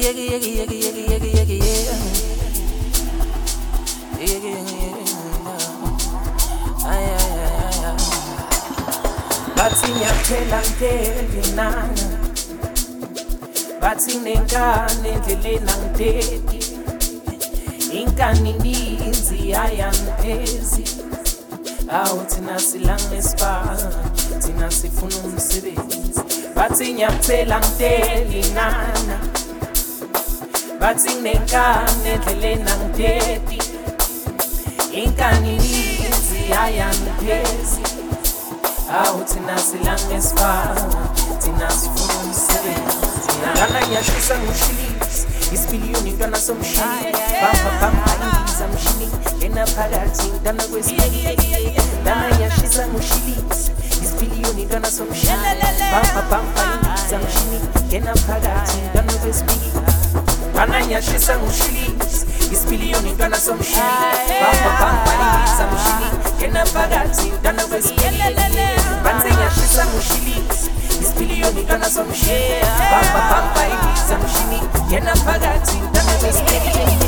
Bathi ngiyaphela ngidede nana, bathi nengane endleleni angidedi, inkani ininzi ayangiphezi. Awu thina silange sifaka, thina sifuna umsebenzi. Bathi ngiyaphela ngidede nana, bathi nengane endleleni angidedi, inkani ininzi ayangiphezi. Awu thina silange sifaka, thina sifuna umsebenzi. Lana ngiyashisa ngoshilisi, isipiliyoni ntwana somshini. Bamba indiza mshini, ngena phakathi ntwana kwesibili. Lana ngiyashisa ngoshilisi, isipiliyoni ntwana somshini. Bamba indiza mshini, ngena phakathi ntwana kwesibili. Lana ngiyashisa ngoshilisi, isipiliyoni ntwana somshini. Bamba indiza mshini, ngena phakathi ntwana kwesibili. Banze ngiyashisa ngoshilisi, isipiliyoni ntwana somshini. Bamba indiza mshini, ngena phakathi ntwana kwesibili.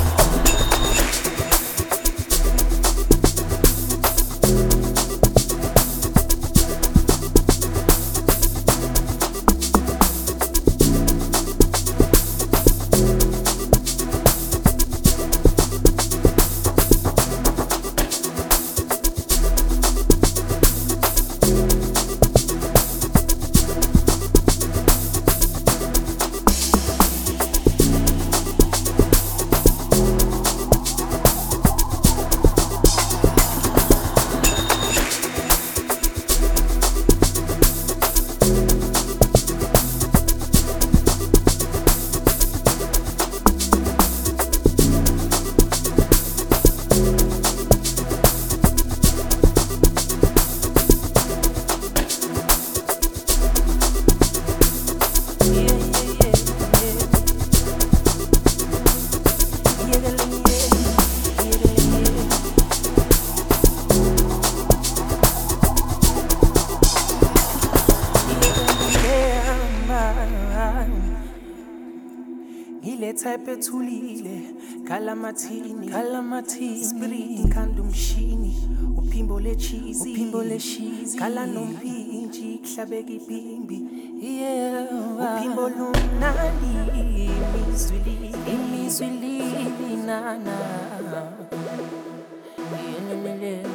Type ethulile kalamathini spirit khanda umshini uphimbo lechizi kala nompinji kuhlabeka ipimbi uphimbo lunani imizwili nana